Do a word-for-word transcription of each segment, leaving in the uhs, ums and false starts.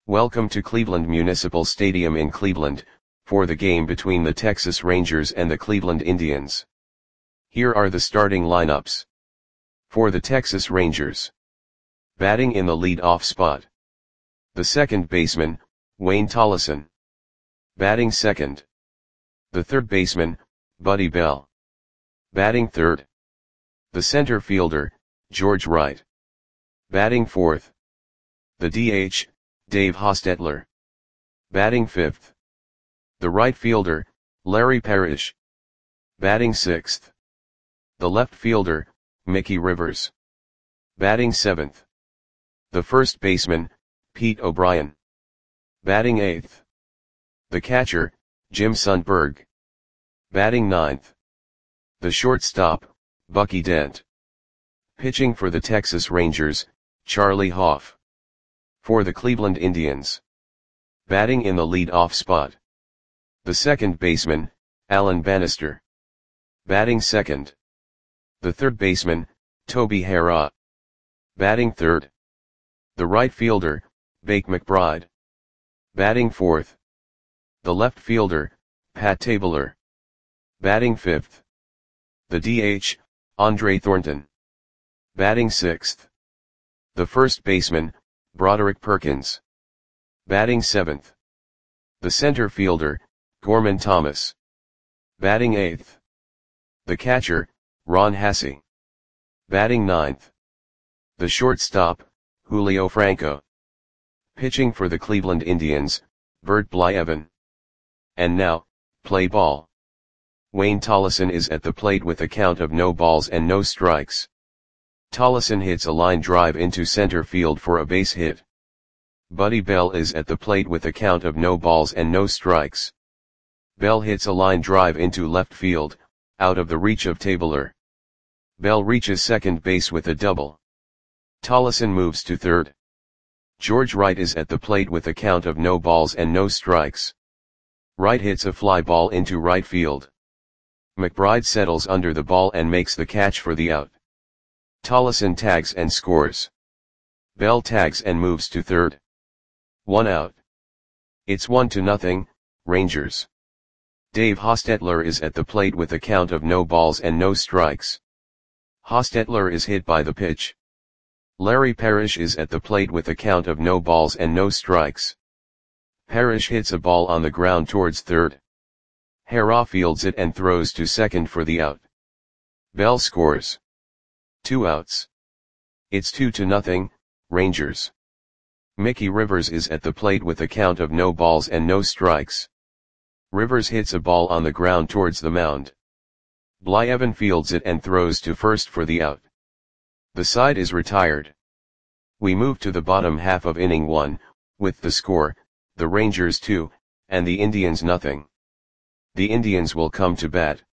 Welcome to Cleveland Municipal Stadium in Cleveland, for the game between the Texas Rangers and the Cleveland Indians. Here are the starting lineups. For the Texas Rangers. Batting in the lead-off spot. The second baseman, Wayne Tollefson. Batting second. The third baseman, Buddy Bell. Batting third. The center fielder, George Wright. Batting fourth. The D H, Dave Hostetler. Batting fifth. The right fielder, Larry Parrish. Batting sixth. The left fielder, Mickey Rivers. Batting seventh. The first baseman, Pete O'Brien. Batting eighth. The catcher, Jim Sundberg. Batting ninth. The shortstop, Bucky Dent. Pitching for the Texas Rangers, Charlie Hoff. For the Cleveland Indians. Batting in the lead-off spot. The second baseman, Alan Bannister. Batting second. The third baseman, Toby Harrah. Batting third. The right fielder, Bake McBride. Batting fourth. The left fielder, Pat Tabler. Batting fifth. The D H, Andre Thornton. Batting sixth. The first baseman, Broderick Perkins. Batting seventh. The center fielder, Gorman Thomas. Batting eighth. The catcher, Ron Hassey. Batting ninth. The shortstop, Julio Franco. Pitching for the Cleveland Indians, Bert Blyleven. And now, play ball. Wayne Tollefson is at the plate with a count of no balls and no strikes. Tollefson hits a line drive into center field for a base hit. Buddy Bell is at the plate with a count of no balls and no strikes. Bell hits a line drive into left field, out of the reach of Tabler. Bell reaches second base with a double. Tollefson moves to third. George Wright is at the plate with a count of no balls and no strikes. Wright hits a fly ball into right field. McBride settles under the ball and makes the catch for the out. Tollefson tags and scores. Bell tags and moves to third. One out. It's one to nothing, Rangers. Dave Hostetler is at the plate with a count of no balls and no strikes. Hostetler is hit by the pitch. Larry Parrish is at the plate with a count of no balls and no strikes. Parrish hits a ball on the ground towards third. Harrah fields it and throws to second for the out. Bell scores. Two outs. It's two to nothing, Rangers. Mickey Rivers is at the plate with a count of no balls and no strikes. Rivers hits a ball on the ground towards the mound. Blyleven fields it and throws to first for the out. The side is retired. We move to the bottom half of inning one, with the score, the Rangers two, and the Indians nothing. The Indians will come to bat.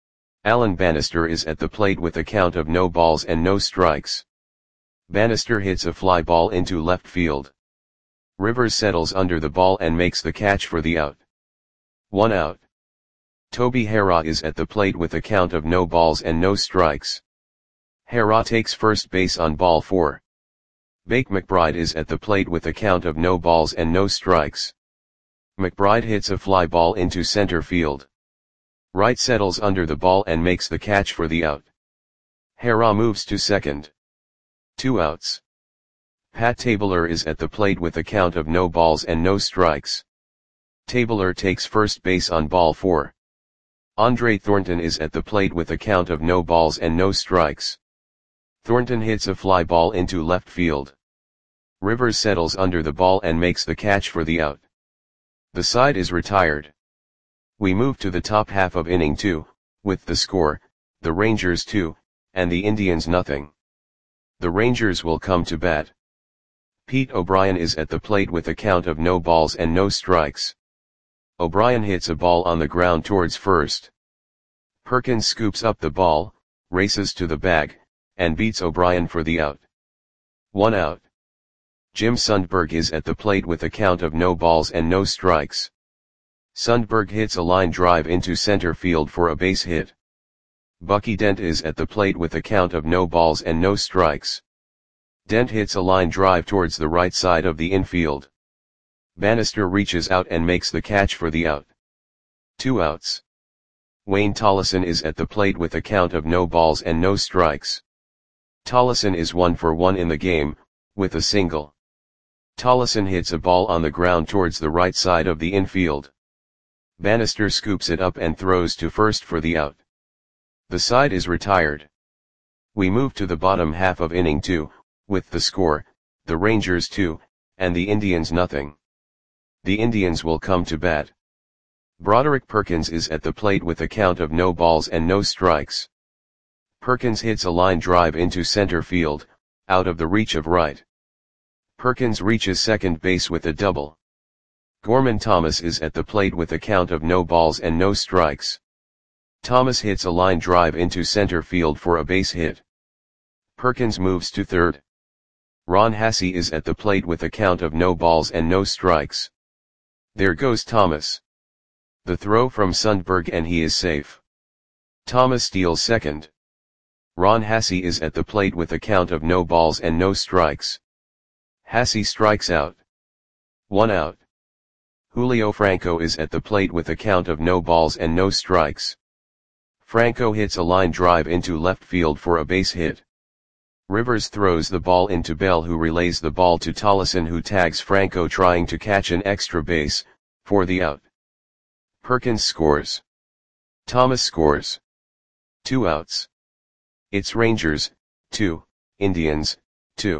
Alan Bannister is at the plate with a count of no balls and no strikes. Bannister hits a fly ball into left field. Rivers settles under the ball and makes the catch for the out. One out. Toby Harrah is at the plate with a count of no balls and no strikes. Harrah takes first base on ball four. Bake McBride is at the plate with a count of no balls and no strikes. McBride hits a fly ball into center field. Wright settles under the ball and makes the catch for the out. Harrah moves to second. Two outs. Pat Tabler is at the plate with a count of no balls and no strikes. Tabler takes first base on ball four. Andre Thornton is at the plate with a count of no balls and no strikes. Thornton hits a fly ball into left field. Rivers settles under the ball and makes the catch for the out. The side is retired. We move to the top half of inning two, with the score, the Rangers two, and the Indians nothing. The Rangers will come to bat. Pete O'Brien is at the plate with a count of no balls and no strikes. O'Brien hits a ball on the ground towards first. Perkins scoops up the ball, races to the bag, and beats O'Brien for the out. One out. Jim Sundberg is at the plate with a count of no balls and no strikes. Sundberg hits a line drive into center field for a base hit. Bucky Dent is at the plate with a count of no balls and no strikes. Dent hits a line drive towards the right side of the infield. Bannister reaches out and makes the catch for the out. Two outs. Wayne Tollison is at the plate with a count of no balls and no strikes. Tollison is one for one in the game, with a single. Tollison hits a ball on the ground towards the right side of the infield. Bannister scoops it up and throws to first for the out. The side is retired. We move to the bottom half of inning two, with the score, the Rangers two, and the Indians nothing. The Indians will come to bat. Broderick Perkins is at the plate with a count of no balls and no strikes. Perkins hits a line drive into center field, out of the reach of right. Perkins reaches second base with a double. Gorman Thomas is at the plate with a count of no balls and no strikes. Thomas hits a line drive into center field for a base hit. Perkins moves to third. Ron Hassey is at the plate with a count of no balls and no strikes. There goes Thomas. The throw from Sundberg and he is safe. Thomas steals second. Ron Hassey is at the plate with a count of no balls and no strikes. Hassey strikes out. One out. Julio Franco is at the plate with a count of no balls and no strikes. Franco hits a line drive into left field for a base hit. Rivers throws the ball into Bell, who relays the ball to Tollison, who tags Franco trying to catch an extra base, for the out. Perkins scores. Thomas scores. Two outs. It's Rangers, two, Indians, two.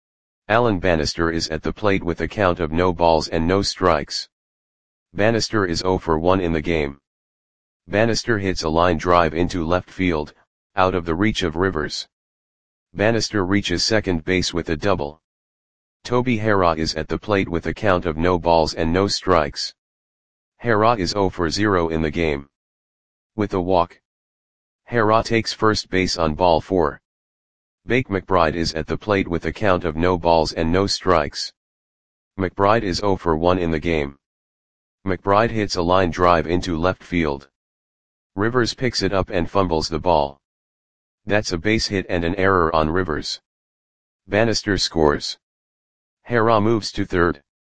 Alan Bannister is at the plate with a count of no balls and no strikes. Bannister is zero for one in the game. Bannister hits a line drive into left field, out of the reach of Rivers. Bannister reaches second base with a double. Toby Harrah is at the plate with a count of no balls and no strikes. Harrah is zero for zero in the game. With a walk. Harrah takes first base on ball four. Bake McBride is at the plate with a count of no balls and no strikes. McBride is zero for one in the game. McBride hits a line drive into left field. Rivers picks it up and fumbles the ball. That's a base hit and an error on Rivers. Bannister scores. Harrah moves to third.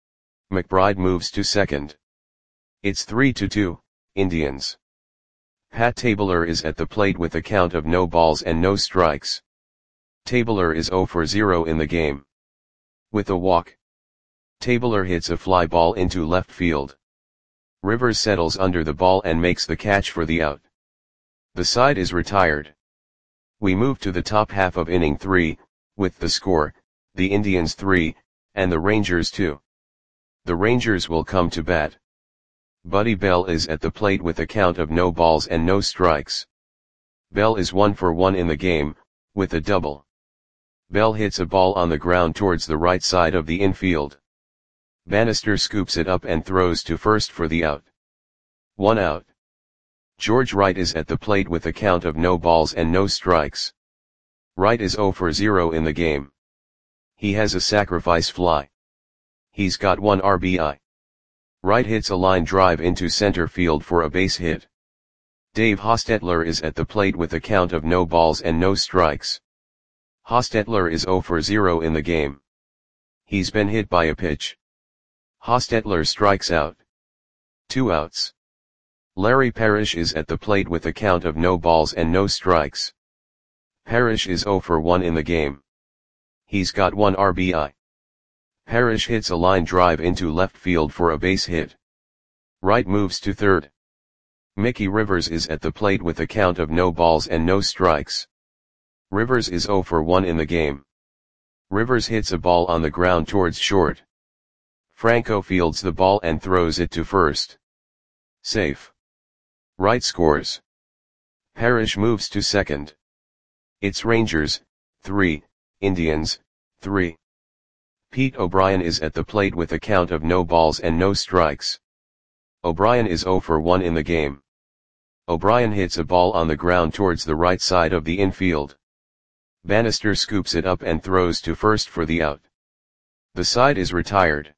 McBride moves to second. It's three to two, Indians. Pat Tabler is at the plate with a count of no balls and no strikes. Tabler is zero for zero in the game. With a walk. Tabler hits a fly ball into left field. Rivers settles under the ball and makes the catch for the out. The side is retired. We move to the top half of inning three, with the score, the Indians three, and the Rangers two. The Rangers will come to bat. Buddy Bell is at the plate with a count of no balls and no strikes. Bell is one for one in the game, with a double. Bell hits a ball on the ground towards the right side of the infield. Bannister scoops it up and throws to first for the out. One out. George Wright is at the plate with a count of no balls and no strikes. Wright is zero for zero in the game. He has a sacrifice fly. He's got one R B I. Wright hits a line drive into center field for a base hit. Dave Hostetler is at the plate with a count of no balls and no strikes. Hostetler is zero for zero in the game. He's been hit by a pitch. Hostetler strikes out. Two outs. Larry Parrish is at the plate with a count of no balls and no strikes. Parrish is zero for one in the game. He's got one R B I. Parrish hits a line drive into left field for a base hit. Wright moves to third. Mickey Rivers is at the plate with a count of no balls and no strikes. Rivers is zero for one in the game. Rivers hits a ball on the ground towards short. Franco fields the ball and throws it to first. Safe. Wright scores. Parrish moves to second. It's Rangers, three, Indians, three. Pete O'Brien is at the plate with a count of no balls and no strikes. O'Brien is zero for one in the game. O'Brien hits a ball on the ground towards the right side of the infield. Bannister scoops it up and throws to first for the out. The side is retired.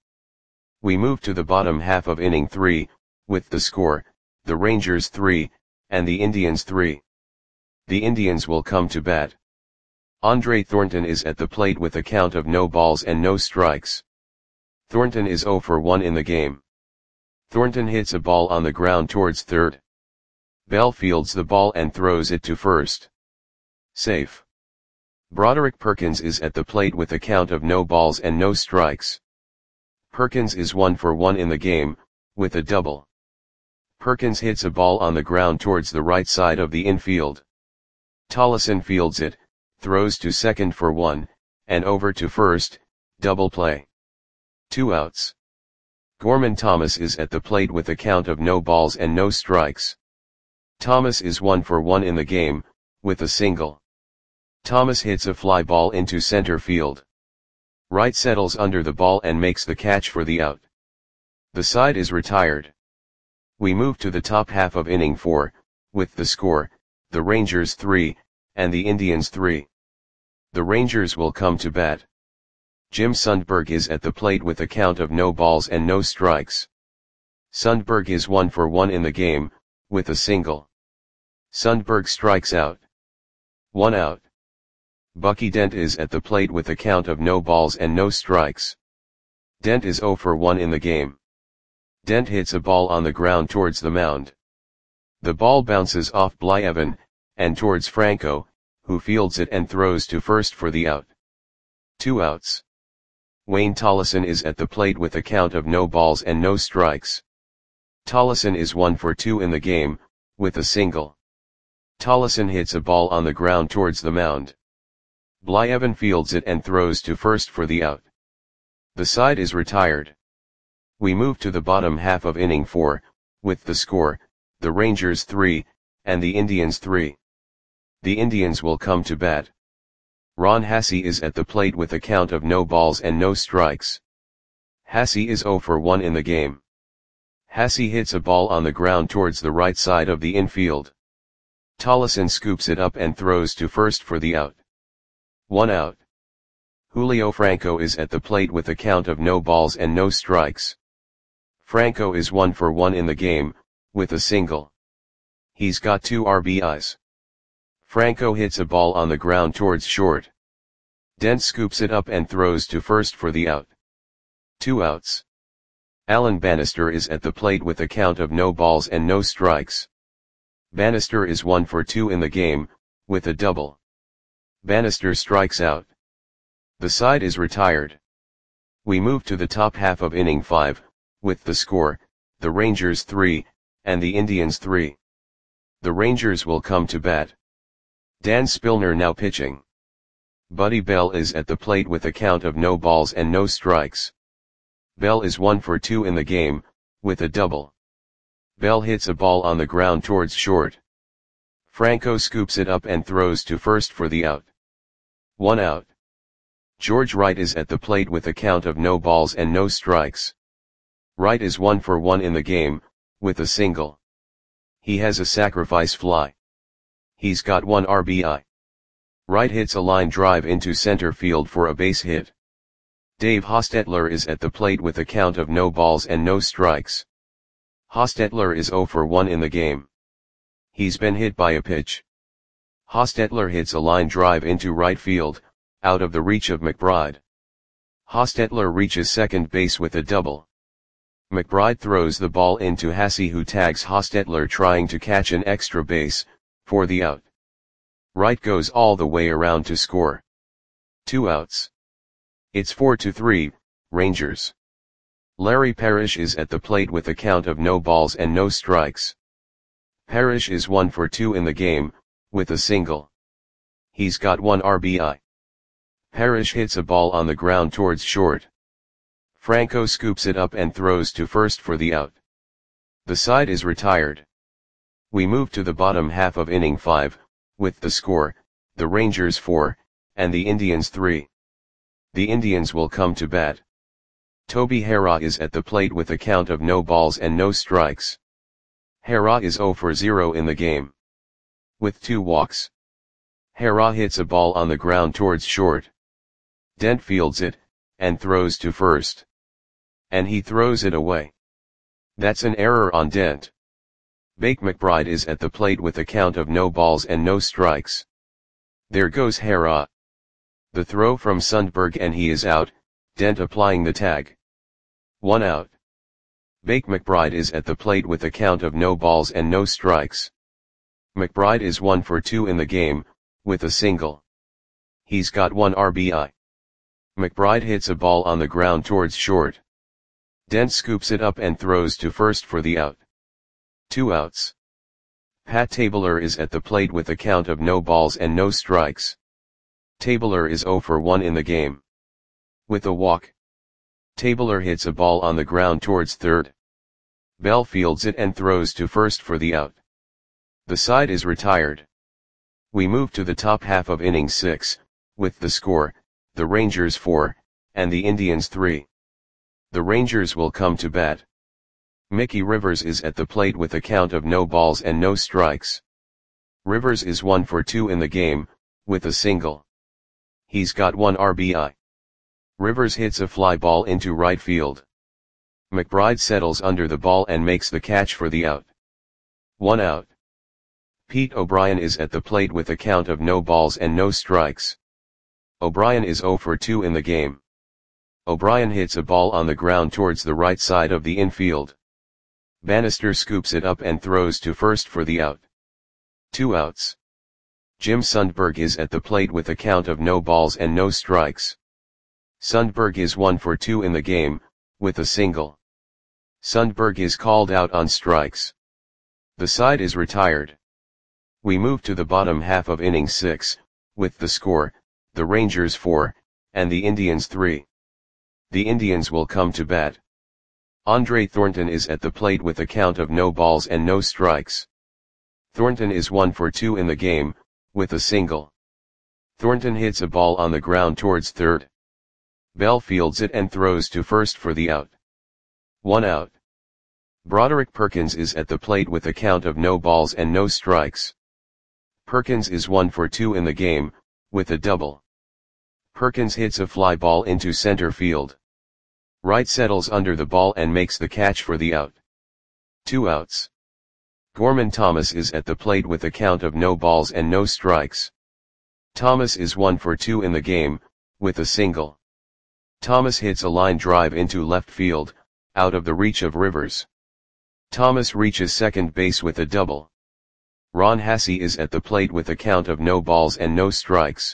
We move to the bottom half of inning three, with the score, the Rangers three, and the Indians three. The Indians will come to bat. Andre Thornton is at the plate with a count of no balls and no strikes. Thornton is zero for one in the game. Thornton hits a ball on the ground towards third. Bell fields the ball and throws it to first. Safe. Broderick Perkins is at the plate with a count of no balls and no strikes. Perkins is one for one in the game, with a double. Perkins hits a ball on the ground towards the right side of the infield. Tollison fields it, throws to second for one, and over to first, double play. Two outs. Gorman Thomas is at the plate with a count of no balls and no strikes. Thomas is one for one in the game, with a single. Thomas hits a fly ball into center field. Wright settles under the ball and makes the catch for the out. The side is retired. We move to the top half of inning four, with the score, the Rangers three, and the Indians three. The Rangers will come to bat. Jim Sundberg is at the plate with a count of no balls and no strikes. Sundberg is one for one in the game, with a single. Sundberg strikes out. One out. Bucky Dent is at the plate with a count of no balls and no strikes. Dent is zero for one in the game. Dent hits a ball on the ground towards the mound. The ball bounces off Blyevin, and towards Franco, who fields it and throws to first for the out. Two outs. Wayne Tollison is at the plate with a count of no balls and no strikes. Tollison is one for two in the game, with a single. Tollison hits a ball on the ground towards the mound. Blyevin fields it and throws to first for the out. The side is retired. We move to the bottom half of inning four, with the score, the Rangers three, and the Indians three. The Indians will come to bat. Ron Hassey is at the plate with a count of no balls and no strikes. Hassey is zero for one in the game. Hassey hits a ball on the ground towards the right side of the infield. Tollison scoops it up and throws to first for the out. One out. Julio Franco is at the plate with a count of no balls and no strikes. Franco is one for one in the game, with a single. He's got two R B Is. Franco hits a ball on the ground towards short. Dent scoops it up and throws to first for the out. Two outs. Alan Bannister is at the plate with a count of no balls and no strikes. Bannister is one for two in the game, with a double. Bannister strikes out. The side is retired. We move to the top half of inning five, with the score, the Rangers three, and the Indians three. The Rangers will come to bat. Dan Spillner now pitching. Buddy Bell is at the plate with a count of no balls and no strikes. Bell is one for two in the game, with a double. Bell hits a ball on the ground towards short. Franco scoops it up and throws to first for the out. One out. George Wright is at the plate with a count of no balls and no strikes. Wright is one for one in the game, with a single. He has a sacrifice fly. He's got one R B I. Wright hits a line drive into center field for a base hit. Dave Hostetler is at the plate with a count of no balls and no strikes. Hostetler is zero for one in the game. He's been hit by a pitch. Hostetler hits a line drive into right field, out of the reach of McBride. Hostetler reaches second base with a double. McBride throws the ball into Hassey, who tags Hostetler trying to catch an extra base, for the out. Wright goes all the way around to score. Two outs. It's four to three, Rangers. Larry Parrish is at the plate with a count of no balls and no strikes. Parrish is one for two in the game, with a single. He's got one R B I. Parrish hits a ball on the ground towards short. Franco scoops it up and throws to first for the out. The side is retired. We move to the bottom half of inning five, with the score, the Rangers four, and the Indians three. The Indians will come to bat. Toby Harrah is at the plate with a count of no balls and no strikes. Harrah is zero for zero in the game. With two walks. Harrah hits a ball on the ground towards short. Dent fields it, and throws to first. And he throws it away. That's an error on Dent. Bake McBride is at the plate with a count of no balls and no strikes. There goes Harrah. The throw from Sundberg and he is out, Dent applying the tag. One out. Bake McBride is at the plate with a count of no balls and no strikes. McBride is one for two in the game, with a single. He's got one R B I. McBride hits a ball on the ground towards short. Dent scoops it up and throws to first for the out. Two outs. Pat Tabler is at the plate with a count of no balls and no strikes. Tabler is zero for one in the game. With a walk, Tabler hits a ball on the ground towards third. Bell fields it and throws to first for the out. The side is retired. We move to the top half of inning six, with the score, the Rangers four, and the Indians three. The Rangers will come to bat. Mickey Rivers is at the plate with a count of no balls and no strikes. Rivers is one for two in the game, with a single. He's got one R B I. Rivers hits a fly ball into right field. McBride settles under the ball and makes the catch for the out. One out. Pete O'Brien is at the plate with a count of no balls and no strikes. O'Brien is zero for two in the game. O'Brien hits a ball on the ground towards the right side of the infield. Bannister scoops it up and throws to first for the out. Two outs. Jim Sundberg is at the plate with a count of no balls and no strikes. Sundberg is one for two in the game, with a single. Sundberg is called out on strikes. The side is retired. We move to the bottom half of inning six, with the score, the Rangers four, and the Indians three. The Indians will come to bat. Andre Thornton is at the plate with a count of no balls and no strikes. Thornton is one for two in the game, with a single. Thornton hits a ball on the ground towards third. Bell fields it and throws to first for the out. One out. Broderick Perkins is at the plate with a count of no balls and no strikes. Perkins is one for two in the game, with a double. Perkins hits a fly ball into center field. Wright settles under the ball and makes the catch for the out. Two outs. Gorman Thomas is at the plate with a count of no balls and no strikes. Thomas is one for two in the game, with a single. Thomas hits a line drive into left field, out of the reach of Rivers. Thomas reaches second base with a double. Ron Hassey is at the plate with a count of no balls and no strikes.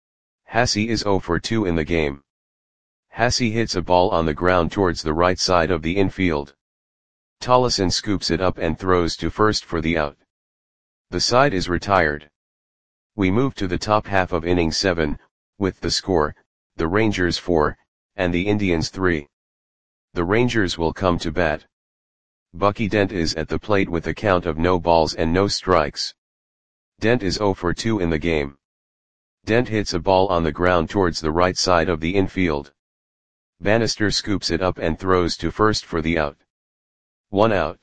Hassey is zero for two in the game. Hassey hits a ball on the ground towards the right side of the infield. Tollison scoops it up and throws to first for the out. The side is retired. We move to the top half of inning seven, with the score, the Rangers four, and the Indians three. The Rangers will come to bat. Bucky Dent is at the plate with a count of no balls and no strikes. Dent is zero for two in the game. Dent hits a ball on the ground towards the right side of the infield. Bannister scoops it up and throws to first for the out. One out.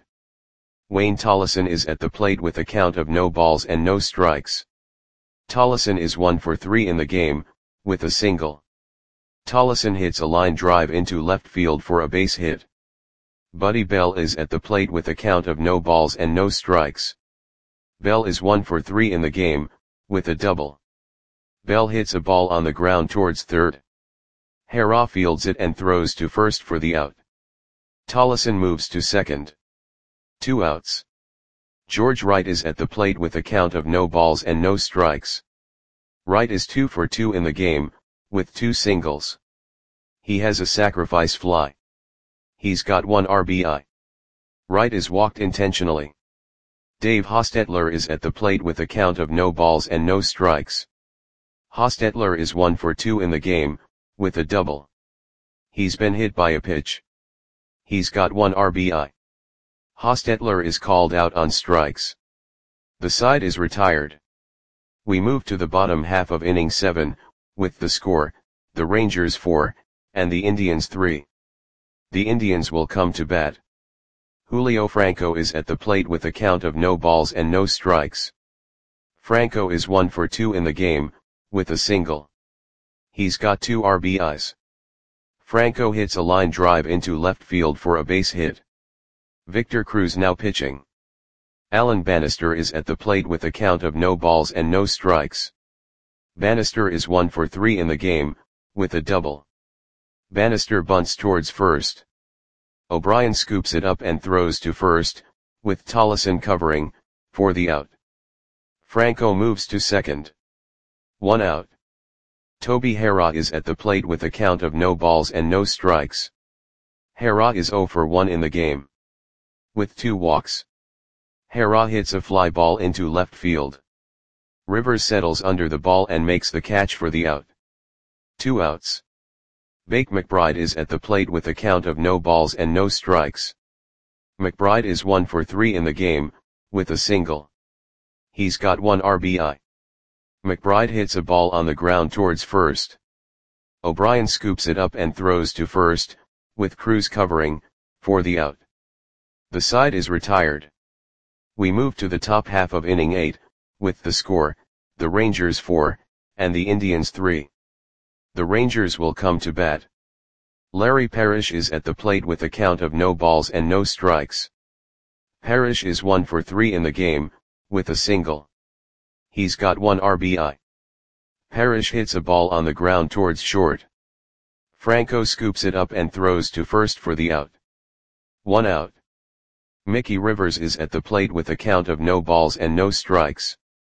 Wayne Tollison is at the plate with a count of no balls and no strikes. Tollison is one for three in the game, with a single. Tollison hits a line drive into left field for a base hit. Buddy Bell is at the plate with a count of no balls and no strikes. Bell is one for three in the game, with a double. Bell hits a ball on the ground towards third. Harrah fields it and throws to first for the out. Tollison moves to second. Two outs. George Wright is at the plate with a count of no balls and no strikes. Wright is two for two in the game, with two singles. He has a sacrifice fly. He's got one R B I. Wright is walked intentionally. Dave Hostetler is at the plate with a count of no balls and no strikes. Hostetler is one for two in the game, with a double. He's been hit by a pitch. He's got one R B I. Hostetler is called out on strikes. The side is retired. We move to the bottom half of inning seven, with the score, the Rangers four, and the Indians three. The Indians will come to bat. Julio Franco is at the plate with a count of no balls and no strikes. Franco is one for two in the game, with a single. He's got two R B Is. Franco hits a line drive into left field for a base hit. Victor Cruz now pitching. Alan Bannister is at the plate with a count of no balls and no strikes. Bannister is one for three in the game, with a double. Bannister bunts towards first. O'Brien scoops it up and throws to first, with Tollison covering, for the out. Franco moves to second. One out. Toby Harrah is at the plate with a count of no balls and no strikes. Harrah is zero for one in the game. With two walks. Harrah hits a fly ball into left field. Rivers settles under the ball and makes the catch for the out. Two outs. Bake McBride is at the plate with a count of no balls and no strikes. McBride is one for three in the game, with a single. He's got one R B I. McBride hits a ball on the ground towards first. O'Brien scoops it up and throws to first, with Cruz covering, for the out. The side is retired. We move to the top half of inning eight, with the score, the Rangers four, and the Indians three. The Rangers will come to bat. Larry Parrish is at the plate with a count of no balls and no strikes. Parrish is one for three in the game, with a single. He's got one R B I. Parrish hits a ball on the ground towards short. Franco scoops it up and throws to first for the out. One out. Mickey Rivers is at the plate with a count of no balls and no strikes.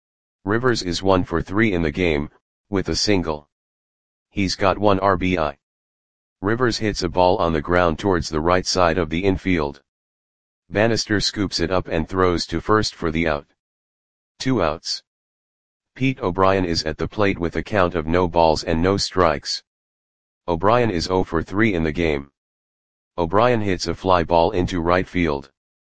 Rivers is one for three in the game, with a single. He's got one R B I. Rivers hits a ball on the ground towards the right side of the infield. Bannister scoops it up and throws to first for the out. Two outs. Pete O'Brien is at the plate with a count of no balls and no strikes. O'Brien is zero for three in the game. O'Brien hits a fly ball into right field.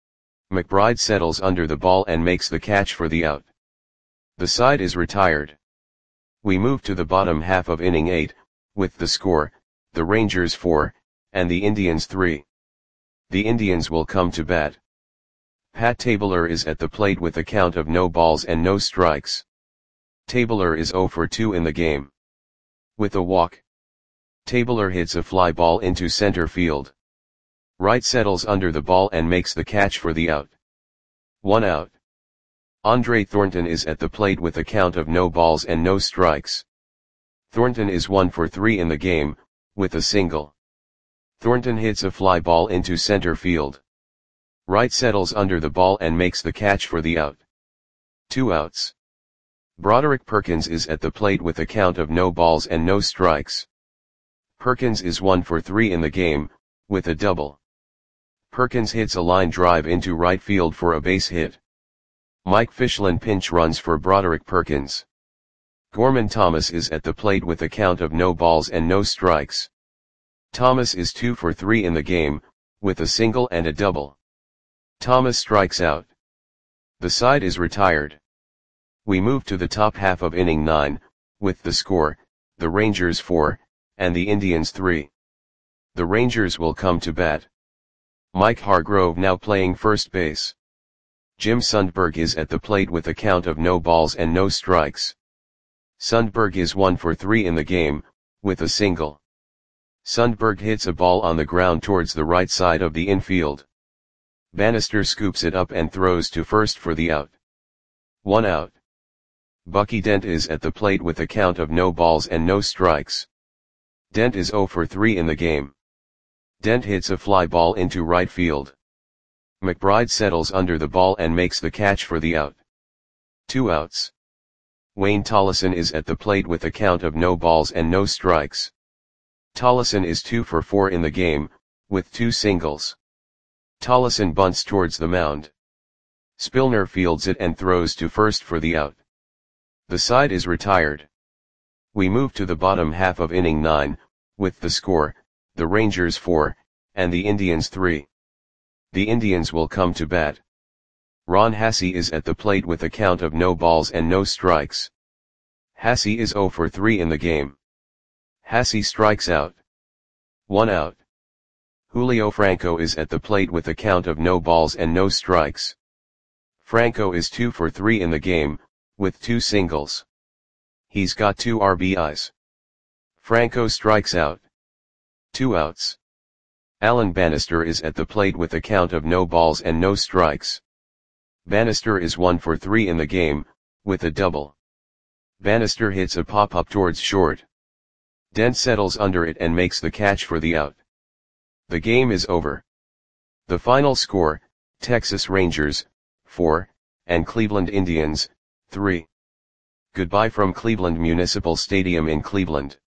McBride settles under the ball and makes the catch for the out. The side is retired. We move to the bottom half of inning eight, with the score, the Rangers four, and the Indians three. The Indians will come to bat. Pat Tabler is at the plate with a count of no balls and no strikes. Tabler is zero for two in the game. With a walk. Tabler hits a fly ball into center field. Wright settles under the ball and makes the catch for the out. One out. Andre Thornton is at the plate with a count of no balls and no strikes. Thornton is one for three in the game, with a single. Thornton hits a fly ball into center field. Wright settles under the ball and makes the catch for the out. Two outs. Broderick Perkins is at the plate with a count of no balls and no strikes. Perkins is one for three in the game, with a double. Perkins hits a line drive into right field for a base hit. Mike Fischlin pinch runs for Broderick Perkins. Gorman Thomas is at the plate with a count of no balls and no strikes. Thomas is two for three in the game, with a single and a double. Thomas strikes out. The side is retired. We move to the top half of inning nine, with the score, the Rangers four, and the Indians three. The Rangers will come to bat. Mike Hargrove now playing first base. Jim Sundberg is at the plate with a count of no balls and no strikes. Sundberg is one for three in the game, with a single. Sundberg hits a ball on the ground towards the right side of the infield. Bannister scoops it up and throws to first for the out. One out. Bucky Dent is at the plate with a count of no balls and no strikes. Dent is zero for three in the game. Dent hits a fly ball into right field. McBride settles under the ball and makes the catch for the out. Two outs. Wayne Tollison is at the plate with a count of no balls and no strikes. Tollison is two for four in the game, with two singles. Tollison bunts towards the mound. Spillner fields it and throws to first for the out. The side is retired. We move to the bottom half of inning nine, with the score, the Rangers four, and the Indians three. The Indians will come to bat. Ron Hassey is at the plate with a count of no balls and no strikes. Hassey is zero for three in the game. Hassey strikes out. One out. Julio Franco is at the plate with a count of no balls and no strikes. Franco is two for three in the game, with two singles. He's got two R B Is. Franco strikes out. Two outs. Alan Bannister is at the plate with a count of no balls and no strikes. Bannister is one for three in the game, with a double. Bannister hits a pop-up towards short. Dent settles under it and makes the catch for the out. The game is over. The final score, Texas Rangers, four, and Cleveland Indians, three. Goodbye from Cleveland Municipal Stadium in Cleveland.